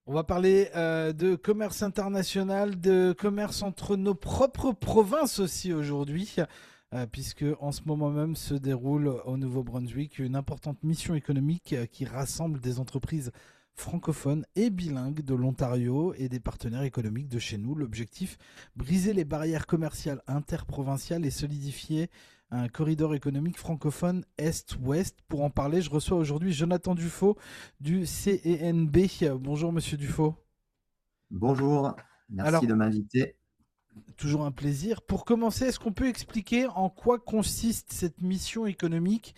On va parler de commerce international, de commerce entre nos propres provinces aussi aujourd'hui, puisque en ce moment même se déroule au Nouveau-Brunswick une importante mission économique qui rassemble des entreprises francophones et bilingues de l'Ontario et des partenaires économiques de chez nous. L'objectif, briser les barrières commerciales interprovinciales et solidifier un corridor économique francophone Est-Ouest. Pour en parler, je reçois aujourd'hui Jonathan Dufaux du CENB. Bonjour Monsieur Dufaux. Bonjour, merci de Alors, m'inviter. toujours un plaisir. Pour commencer, est-ce qu'on peut expliquer en quoi consiste cette mission économique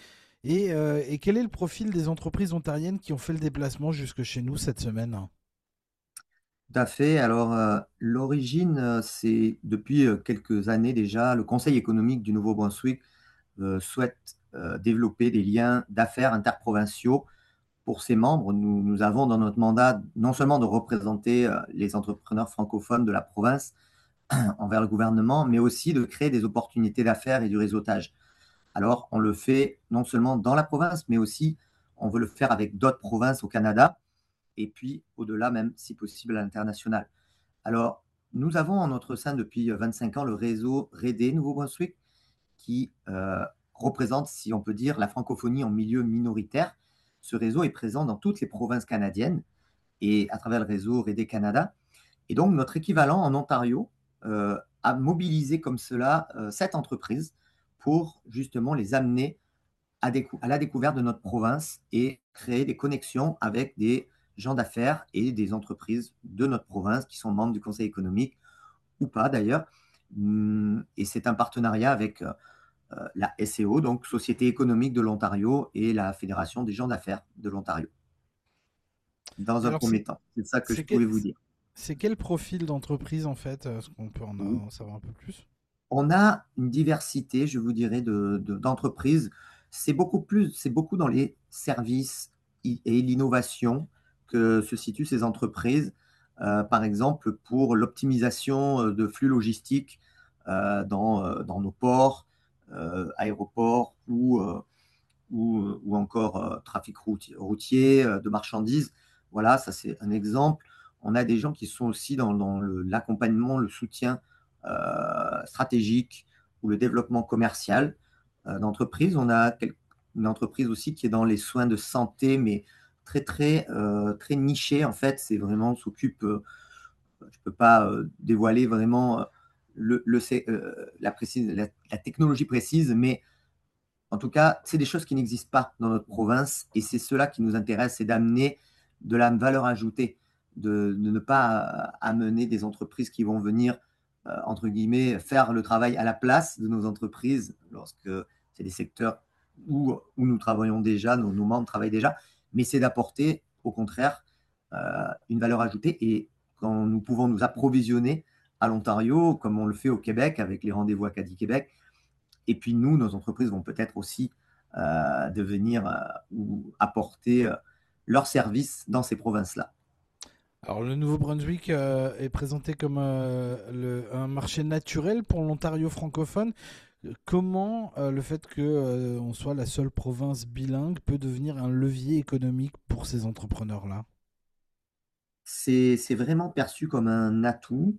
et quel est le profil des entreprises ontariennes qui ont fait le déplacement jusque chez nous cette semaine? Tout à fait. Alors, l'origine, c'est depuis quelques années déjà, le Conseil économique du Nouveau-Brunswick souhaite développer des liens d'affaires interprovinciaux pour ses membres. Nous avons dans notre mandat non seulement de représenter les entrepreneurs francophones de la province envers le gouvernement, mais aussi de créer des opportunités d'affaires et du réseautage. Alors, on le fait non seulement dans la province, mais aussi on veut le faire avec d'autres provinces au Canada et puis au-delà même, si possible, à l'international. Alors, nous avons en notre sein depuis 25 ans le réseau REDE Nouveau-Brunswick qui représente, si on peut dire, la francophonie en milieu minoritaire. Ce réseau est présent dans toutes les provinces canadiennes et à travers le réseau REDE Canada. Et donc, notre équivalent en Ontario a mobilisé comme cela 7 entreprises pour justement les amener à la découverte de notre province et créer des connexions avec des gens d'affaires et des entreprises de notre province qui sont membres du conseil économique ou pas d'ailleurs. Et c'est un partenariat avec la SEO, donc Société économique de l'Ontario, et la Fédération des gens d'affaires de l'Ontario, dans un Alors, premier temps. C'est ça que c'est je quel, pouvais vous dire. c'est quel profil d'entreprise en fait? Est-ce qu'on peut Oui. en savoir un peu plus? On a une diversité, je vous dirais, d'entreprises. C'est beaucoup dans les services et l'innovation que se situent ces entreprises. Par exemple, pour l'optimisation de flux logistiques dans nos ports, aéroports ou encore trafic routier de marchandises. Voilà, ça c'est un exemple. On a des gens qui sont aussi dans l'accompagnement, le soutien stratégique ou le développement commercial d'entreprise. On a une entreprise aussi qui est dans les soins de santé, mais très niché en fait. C'est vraiment, on s'occupe, je ne peux pas dévoiler vraiment la technologie précise, mais en tout cas, c'est des choses qui n'existent pas dans notre province et c'est cela qui nous intéresse, c'est d'amener de la valeur ajoutée, de ne pas amener des entreprises qui vont venir, entre guillemets, faire le travail à la place de nos entreprises lorsque c'est des secteurs où nous travaillons déjà, nos membres travaillent déjà, mais c'est d'apporter au contraire une valeur ajoutée et quand nous pouvons nous approvisionner à l'Ontario, comme on le fait au Québec avec les rendez-vous Acadie Québec, et puis nous, nos entreprises vont peut-être aussi devenir ou apporter leurs services dans ces provinces-là. Alors, le Nouveau-Brunswick est présenté comme un marché naturel pour l'Ontario francophone. Comment le fait qu'on soit la seule province bilingue peut devenir un levier économique pour ces entrepreneurs-là? C'est vraiment perçu comme un atout.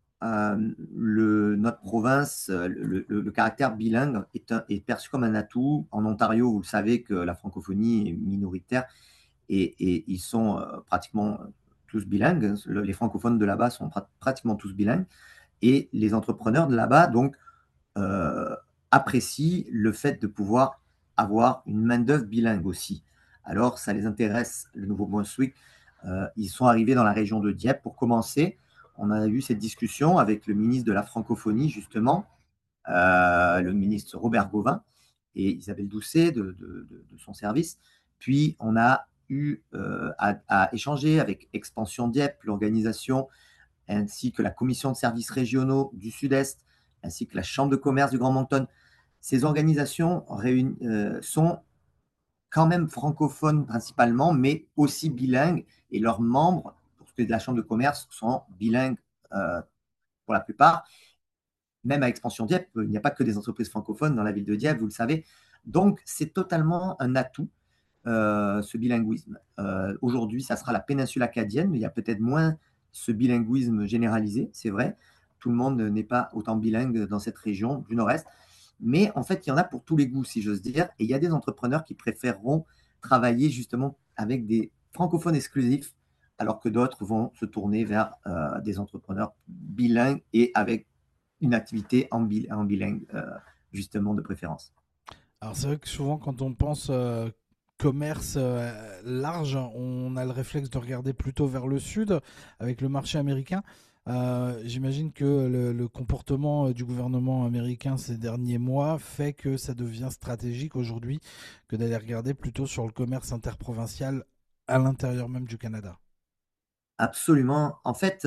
Notre province, le caractère bilingue est perçu comme un atout. En Ontario, vous le savez que la francophonie est minoritaire et ils sont pratiquement tous bilingues. Les francophones de là-bas sont pratiquement tous bilingues. Et les entrepreneurs de là-bas, donc, euh, apprécient le fait de pouvoir avoir une main-d'œuvre bilingue aussi. Alors, ça les intéresse, le Nouveau-Brunswick. Ils sont arrivés dans la région de Dieppe pour commencer. On a eu cette discussion avec le ministre de la Francophonie, justement, le ministre Robert Gauvin et Isabelle Doucet de son service. Puis, on a eu à échanger avec Expansion Dieppe, l'organisation ainsi que la commission de services régionaux du Sud-Est, ainsi que la Chambre de commerce du Grand Moncton. Ces organisations sont quand même francophones principalement, mais aussi bilingues, et leurs membres, pour ce qui est de la Chambre de commerce, sont bilingues euh, pour la plupart. Même à Expansion Dieppe, il n'y a pas que des entreprises francophones dans la ville de Dieppe, vous le savez. Donc, c'est totalement un atout. ce bilinguisme. Aujourd'hui, ça sera la péninsule acadienne, mais il y a peut-être moins ce bilinguisme généralisé, c'est vrai. Tout le monde n'est pas autant bilingue dans cette région du Nord-Est. Mais en fait, il y en a pour tous les goûts, si j'ose dire. Et il y a des entrepreneurs qui préféreront travailler justement avec des francophones exclusifs, alors que d'autres vont se tourner vers des entrepreneurs bilingues et avec une activité en bilingue, justement, de préférence. Alors c'est vrai que souvent quand on pense commerce large, on a le réflexe de regarder plutôt vers le sud avec le marché américain. J'imagine que le comportement du gouvernement américain ces derniers mois fait que ça devient stratégique aujourd'hui que d'aller regarder plutôt sur le commerce interprovincial à l'intérieur même du Canada. Absolument. En fait,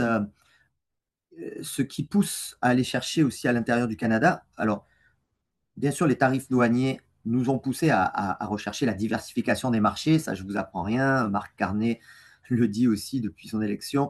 ce qui pousse à aller chercher aussi à l'intérieur du Canada, alors bien sûr, les tarifs douaniers nous ont poussé à rechercher la diversification des marchés. Ça, je ne vous apprends rien. Marc Carnet le dit aussi depuis son élection.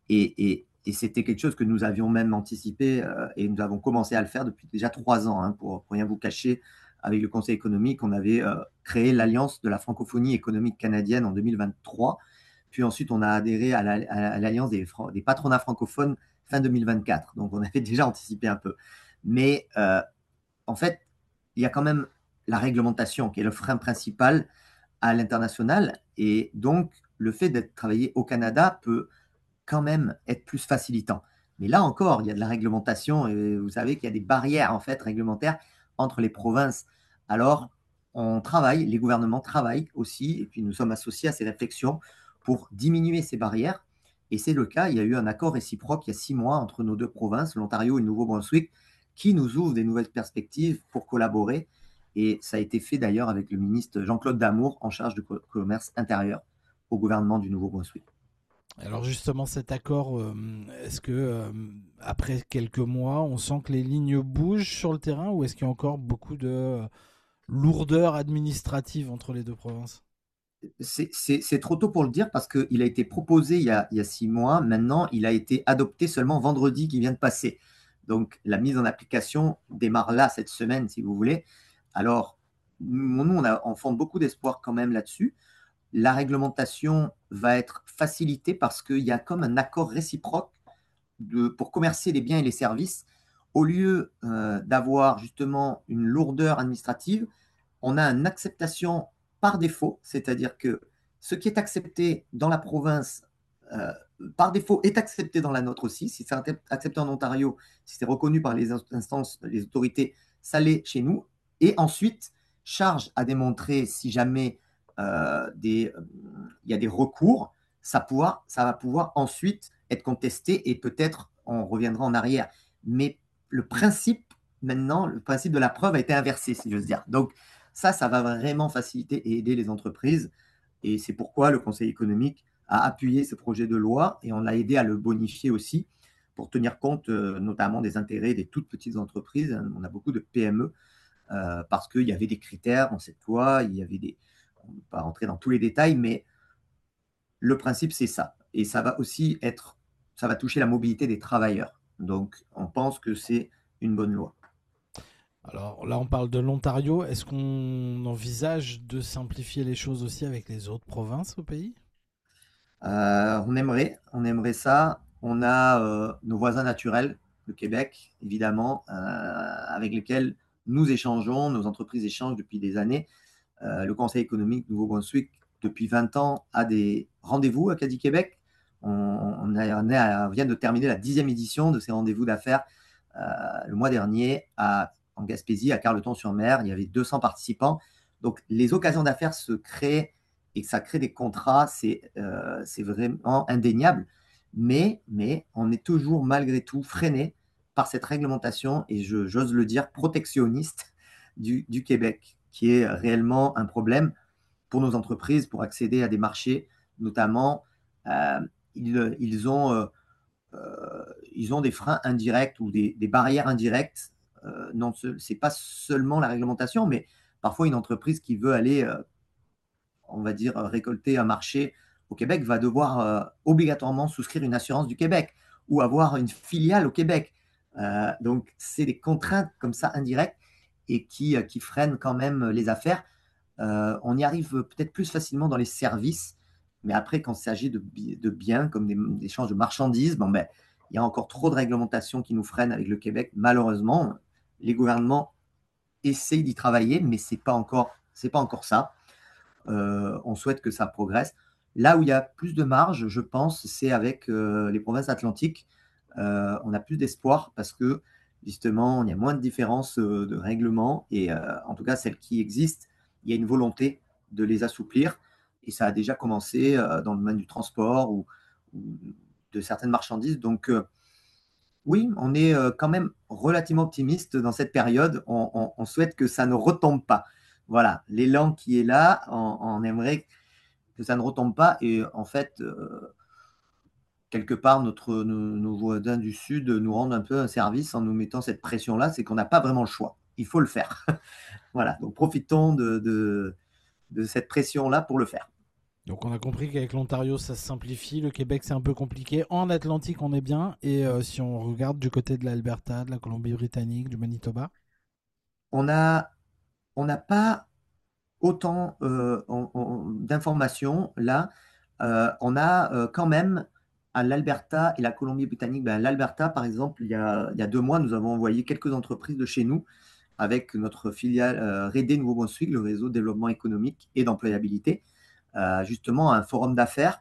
Et c'était quelque chose que nous avions même anticipé et nous avons commencé à le faire depuis déjà 3 ans. Hein, pour rien vous cacher, avec le Conseil économique, on avait créé l'Alliance de la francophonie économique canadienne en 2023. Puis ensuite, on a adhéré à l'Alliance des patronats francophones fin 2024. Donc, on avait déjà anticipé un peu. Mais en fait, il y a quand même la réglementation qui est le frein principal à l'international. Et donc, le fait d'être travaillé au Canada peut quand même être plus facilitant. Mais là encore, il y a de la réglementation et vous savez qu'il y a des barrières en fait réglementaires entre les provinces. Alors, on travaille, les gouvernements travaillent aussi, et puis nous sommes associés à ces réflexions pour diminuer ces barrières. Et c'est le cas, il y a eu un accord réciproque il y a 6 mois entre nos deux provinces, l'Ontario et le Nouveau-Brunswick, qui nous ouvre des nouvelles perspectives pour collaborer. Et ça a été fait d'ailleurs avec le ministre Jean-Claude Damour en charge du commerce intérieur au gouvernement du Nouveau-Brunswick. Alors justement cet accord, est-ce que après quelques mois, on sent que les lignes bougent sur le terrain ou est-ce qu'il y a encore beaucoup de lourdeur administrative entre les deux provinces? C'est trop tôt pour le dire parce qu'il a été proposé il y a 6 mois. Maintenant, il a été adopté seulement vendredi qui vient de passer. Donc, la mise en application démarre là cette semaine, si vous voulez. Alors, nous, on fonde beaucoup d'espoir quand même là-dessus. La réglementation va être facilitée parce qu'il y a comme un accord réciproque pour commercer les biens et les services. Au lieu d'avoir justement une lourdeur administrative, on a une acceptation par défaut, c'est-à-dire que ce qui est accepté dans la province euh, par défaut est accepté dans la nôtre aussi. Si c'est accepté en Ontario, si c'est reconnu par les instances, les autorités, ça l'est chez nous. Et ensuite, charge à démontrer si jamais il y a des recours, ça va pouvoir ensuite être contesté et peut-être on reviendra en arrière. Mais le principe, maintenant, le principe de la preuve a été inversé, si j'ose dire. Donc, ça va vraiment faciliter et aider les entreprises. Et c'est pourquoi le Conseil économique a appuyé ce projet de loi et on l'a aidé à le bonifier aussi pour tenir compte notamment des intérêts des toutes petites entreprises. On a beaucoup de PME parce qu'il y avait des critères dans cette loi, il y avait des... On ne va pas rentrer dans tous les détails, mais le principe, c'est ça. Et ça va aussi être... Ça va toucher la mobilité des travailleurs. Donc, on pense que c'est une bonne loi. Alors là, on parle de l'Ontario. Est-ce qu'on envisage de simplifier les choses aussi avec les autres provinces au pays? On aimerait ça. On a nos voisins naturels, le Québec, évidemment, avec lesquels nous échangeons, nos entreprises échangent depuis des années. Le Conseil économique Nouveau-Brunswick, depuis 20 ans, a des rendez-vous à Acadie-Québec. On vient de terminer la 10e édition de ces rendez-vous d'affaires le mois dernier en Gaspésie, à Carleton-sur-Mer. Il y avait 200 participants. Donc, les occasions d'affaires se créent et que ça crée des contrats, c'est vraiment indéniable. Mais on est toujours malgré tout freiné par cette réglementation et j'ose le dire protectionniste du Québec, qui est réellement un problème pour nos entreprises pour accéder à des marchés, notamment. euh, ils ont des freins indirects ou des barrières indirectes. Non, ce n'est pas seulement la réglementation, mais parfois une entreprise qui veut aller on va dire, récolter un marché au Québec va devoir obligatoirement souscrire une assurance du Québec ou avoir une filiale au Québec. Donc, c'est des contraintes comme ça indirectes et qui freinent quand même les affaires. On y arrive peut-être plus facilement dans les services, mais après, quand il s'agit de biens comme des échanges de marchandises, bon, ben, il y a encore trop de réglementations qui nous freinent avec le Québec. Malheureusement, les gouvernements essayent d'y travailler, mais c'est pas encore ça. On souhaite que ça progresse. Là où il y a plus de marge, je pense, c'est avec les provinces atlantiques. On a plus d'espoir parce que justement, il y a moins de différences de règlements et en tout cas, celles qui existent, il y a une volonté de les assouplir et ça a déjà commencé dans le domaine du transport ou de certaines marchandises. Donc, oui, on est quand même relativement optimiste dans cette période. On souhaite que ça ne retombe pas. Voilà, l'élan qui est là, on aimerait que ça ne retombe pas. Et en fait, quelque part, nos voisins du Sud nous rendent un peu un service en nous mettant cette pression-là, c'est qu'on n'a pas vraiment le choix. Il faut le faire. Voilà, donc profitons de cette pression-là pour le faire. Donc on a compris qu'avec l'Ontario ça se simplifie, le Québec c'est un peu compliqué, en Atlantique on est bien, et si on regarde du côté de l'Alberta, de la Colombie-Britannique, du Manitoba. On a, on n'a pas autant d'informations là. On a quand même à l'Alberta et la Colombie-Britannique. Ben, l'Alberta, par exemple, il y a 2 mois, nous avons envoyé quelques entreprises de chez nous avec notre filiale REDE Nouveau-Brunswick, le réseau de développement économique et d'employabilité, justement un forum d'affaires.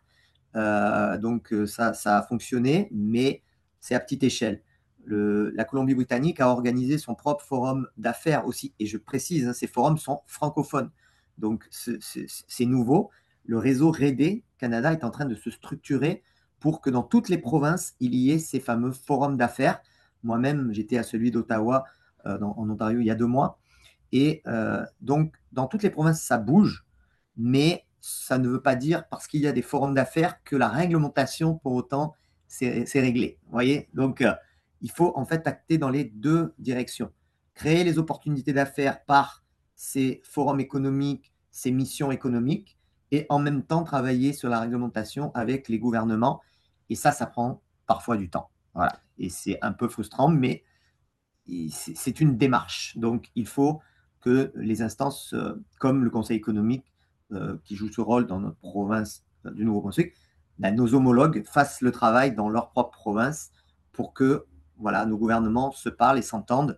Ça a fonctionné, mais c'est à petite échelle. La Colombie-Britannique a organisé son propre forum d'affaires aussi. Et je précise, hein, ces forums sont francophones. Donc, c'est nouveau. Le réseau REDE Canada est en train de se structurer pour que dans toutes les provinces, il y ait ces fameux forums d'affaires. Moi-même, j'étais à celui d'Ottawa, en Ontario, il y a 2 mois. Et donc, dans toutes les provinces, ça bouge, mais ça ne veut pas dire, parce qu'il y a des forums d'affaires, que la réglementation, pour autant, c'est réglé. Vous voyez. Donc, il faut en fait acter dans les deux directions. Créer les opportunités d'affaires par ces forums économiques, ces missions économiques, et en même temps travailler sur la réglementation avec les gouvernements. Et ça prend parfois du temps. Voilà. Et c'est un peu frustrant, mais c'est une démarche. Donc, il faut que les instances comme le Conseil économique, qui joue ce rôle dans notre province du Nouveau-Brunswick, ben, nos homologues fassent le travail dans leur propre province pour que voilà, nos gouvernements se parlent et s'entendent.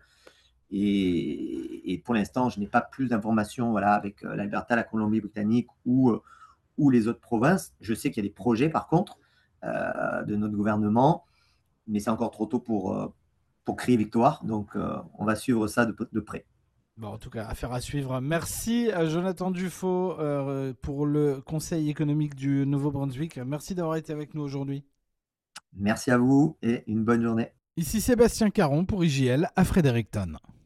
Et pour l'instant, je n'ai pas plus d'informations voilà, avec l'Alberta, la Colombie-Britannique ou les autres provinces. Je sais qu'il y a des projets, par contre, de notre gouvernement, mais c'est encore trop tôt pour crier victoire. Donc, on va suivre ça de près. Bon, en tout cas, affaire à suivre. Merci à Jonathan Dufaux pour le Conseil économique du Nouveau-Brunswick. Merci d'avoir été avec nous aujourd'hui. Merci à vous et une bonne journée. Ici Sébastien Caron pour IJL à Fredericton.